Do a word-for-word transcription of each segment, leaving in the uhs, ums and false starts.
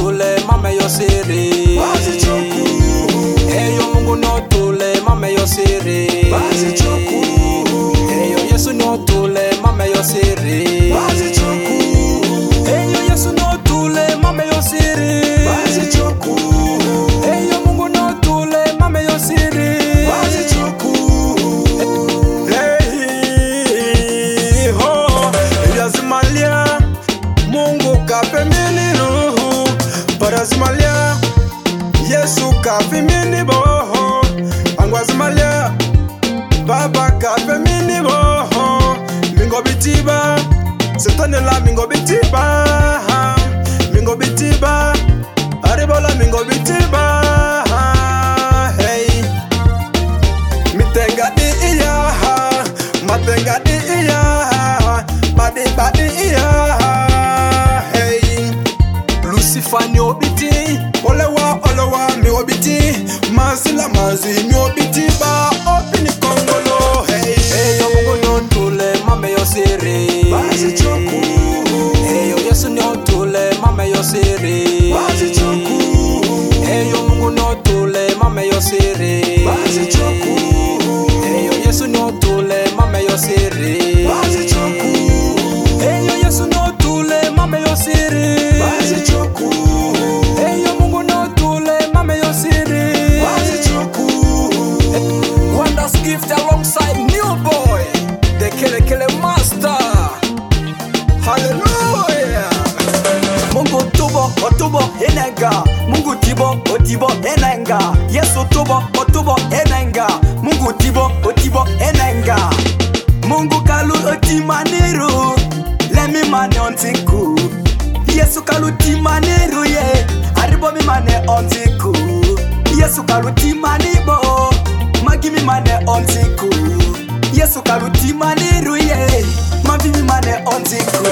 tule mame yo siri. Basi choku. Eyo Mungu no tule mame yo siri. Basi choku. Eyo Yesu no tule mame yo siri. Basi choku. Eyo Yesu no tule mame yo siri. Basi choku. Eyo Mungu no tule mame yo siri. Basi choku. Hey ho, yazimalia Mungu kape mini roho, parazimalia Yesu kape mini boho, angwazimalia Baba kape mini boho, mingo bitiba, setonela mingo bitiba, mingo bitiba, aribola mingo bitiba. Hey, mitenga di iya, matenga di iya, badi badi iya. Lucifer ni obiti, olewa olewa mi obiti, mazila mazi mi obiti ba opini kongolo. Hey, hey yo Mungu no tule mame yo siri. Basi choku. Hey yo Yesu no tule mame yo siri. Basi choku. Hey yo Mungu no tule mame yo siri. Basi choku. Hey yo Yesu no tule mame yo siri. Basi choku. Hey yo Yesu no tule mame yo siri. Basi choku. Hey yo Mungu no tule mame yo siri. Basi choku. Wonders gift alongside new boy, the kele kele master. Hallelujah. Mungu tubo otubo enenga, Mungu tibo otibo enenga, Yesu tubo otubo enenga, Mungu tibo otibo enenga. Mungu kalu otimaniru, lemi mane ontiku, Yesu kalu timaniru ye, aribo mi mane ontiku, Yesu kalu timanibo, magi mi mane ontiku, Yesu kalu timaniru ye, magi mi mane ontiku.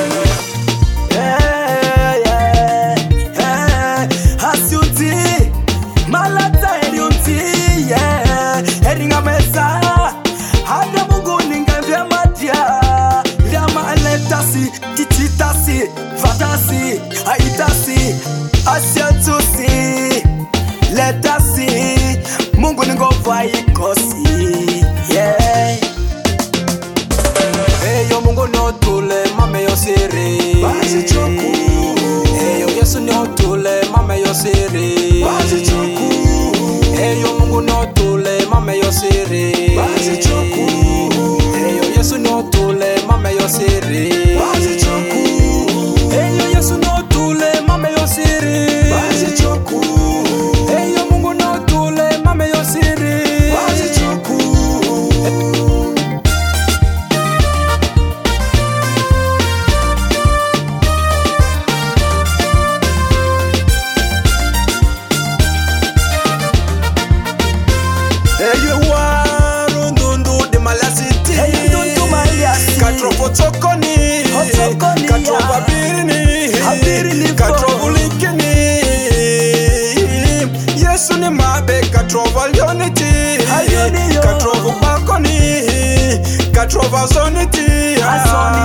Yeah, yeah, yeah. Hasiuti, malata eriunti, yeah. Eringa mesa, hada Mungu ninga vya madia. Vyama aletasi, tititasi, vatasi, haitasi, asiatusi, letasi, Mungu ningo vaikosi, yeah. Hey yo Mungu no tule mame yo siri. Basi choku. Hey yo Yesu no tule mame yo siri. Basi choku. Hey yo Mungu no tule mame yo siri. Basi choku. Hey yo Yesu no tule mame yo siri. Basi choku. Hey yo Yesu no tule mame yo siri. Basi choku. Hey yo Mungu no tule mame yo siri. Basi choku. Hey you waru ndundu de malasiti. Hey ndundu malasiti. Katropo chokoni. Chokoni. Katropo birini. Abirini. Katropo likini. Yesu ni mabe katropo unity. Ayoni yo. Katropo bakoni. Katropo zonity. Azoni.